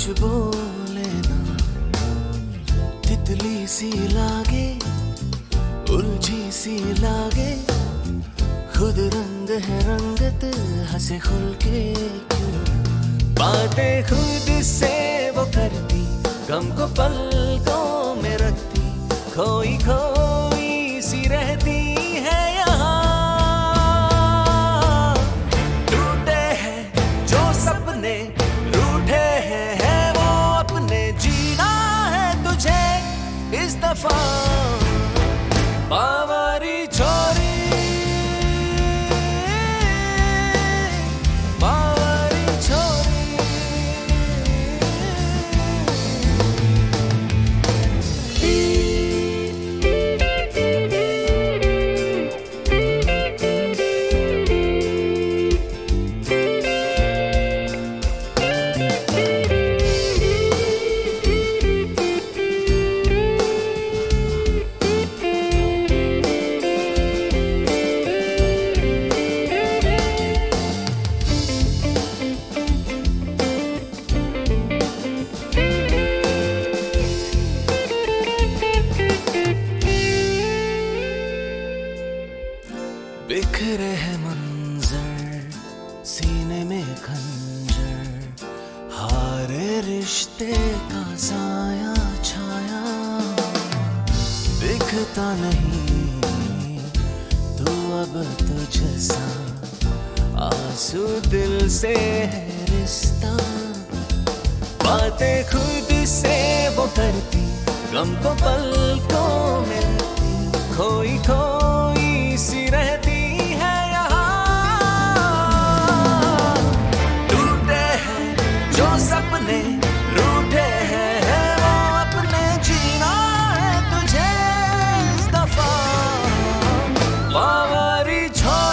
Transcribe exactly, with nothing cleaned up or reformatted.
बोले ना, तितली सी लागे, उलझी सी लागे, खुद रंग है रंगत, हंसे खुल के क्यों। बातें खुद से वो करती, गम को पलकों में रखती, खोई खोई सी रहती है यहाँ। टूटे हैं जो सपने, रूठे हैं है वो अपने, जीना है तुझे इस दफा। बावरी छोरी, बिखरे है मंजर, सीने में खंजर, हारे रिश्ते का साया छाया। दिखता नहीं तू अब तुझसा, आंसू दिल से है रिश्ता। बातें खुद से वो करती, गम को पलकों में रखती, खोई खोई सी रहती है यहाँ। टूटे हैं जो सपने, रूठे हैं है वो अपने, जीना है तुझे इस दफा। बावरी छोरी।